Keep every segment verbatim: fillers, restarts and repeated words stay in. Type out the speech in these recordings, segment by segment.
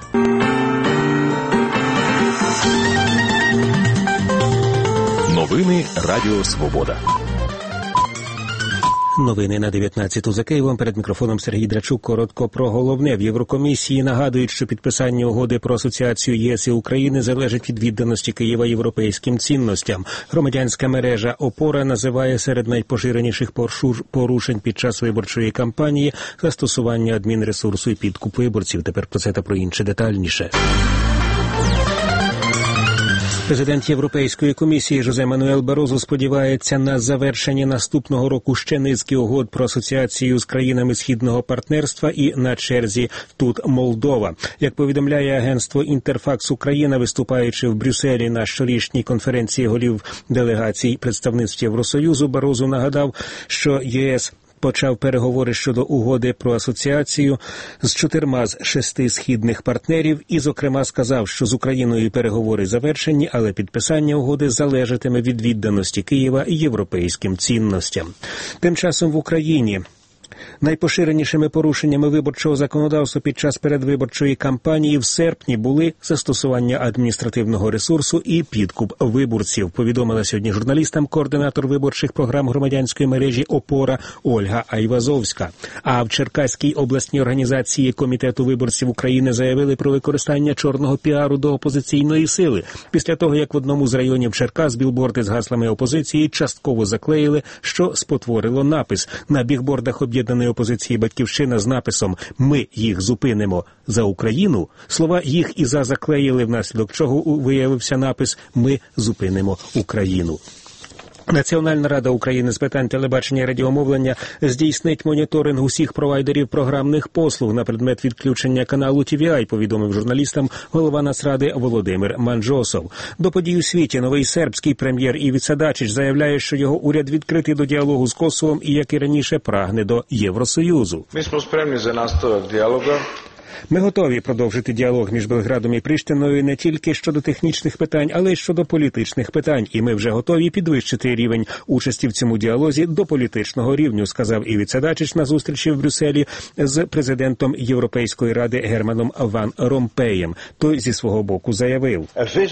Новини Радіо Свобода. Новини на дев'ятнадцяту за Києвом. Перед мікрофоном Сергій Драчук. Коротко про головне. В Єврокомісії нагадують, що підписання угоди про асоціацію ЄС і України залежить від відданості Києва європейським цінностям. Громадянська мережа «Опора» називає серед найпоширеніших порушень під час виборчої кампанії застосування адмінресурсу і підкуп виборців. Тепер про це та про інше детальніше. Президент Європейської комісії Жозе Мануель Барозу сподівається на завершення наступного року ще низки угод про асоціацію з країнами Східного партнерства і на черзі тут Молдова. Як повідомляє агентство «Інтерфакс Україна», виступаючи в Брюсселі на щорічній конференції голів делегацій представництв Євросоюзу, Барозу нагадав, що ЄС почав переговори щодо угоди про асоціацію з чотирма з шести східних партнерів і, зокрема, сказав, що з Україною переговори завершені, але підписання угоди залежатиме від відданості Києва європейським цінностям. Тим часом в Україні найпоширенішими порушеннями виборчого законодавства під час передвиборчої кампанії в серпні були застосування адміністративного ресурсу і підкуп виборців, повідомила сьогодні журналістам координатор виборчих програм громадянської мережі «Опора» Ольга Айвазовська. А в Черкаській обласній організації Комітету виборців України заявили про використання чорного піару до опозиційної сили. Після того, як в одному з районів Черкас білборди з гаслами опозиції частково заклеїли, що спотворило напис. На бігбордах об'єднаної опозиції «Батьківщина» з написом «Ми їх зупинимо за Україну» слова «їх» і «за» заклеїли, внаслідок чого виявився напис «Ми зупинимо Україну». Національна рада України з питань телебачення і радіомовлення здійснить моніторинг усіх провайдерів програмних послуг на предмет відключення каналу Ті Ві Ай, повідомив журналістам голова Нацради Володимир Манджосов. До подій у світі новий сербський прем'єр Івіца Дачич заявляє, що його уряд відкритий до діалогу з Косовом і, як і раніше, прагне до Євросоюзу. Ми smo spremni za nastavak dijaloga. Ми готові продовжити діалог між Белградом і Пріштиною не тільки щодо технічних питань, але й щодо політичних питань. І ми вже готові підвищити рівень участі в цьому діалозі до політичного рівню, сказав Івіца Дачич на зустрічі в Брюсселі з президентом Європейської ради Германом Ван Ромпеєм. Той зі свого боку заявив: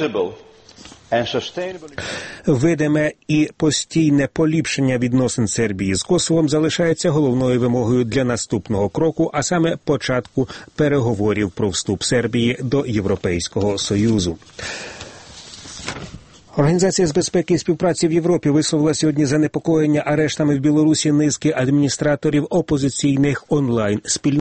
видиме і постійне поліпшення відносин Сербії з Косовом залишається головною вимогою для наступного кроку, а саме початку переговорів про вступ Сербії до Європейського Союзу. Організація з безпеки і співпраці в Європі висловила сьогодні занепокоєння арештами в Білорусі низки адміністраторів опозиційних онлайн-спільнот.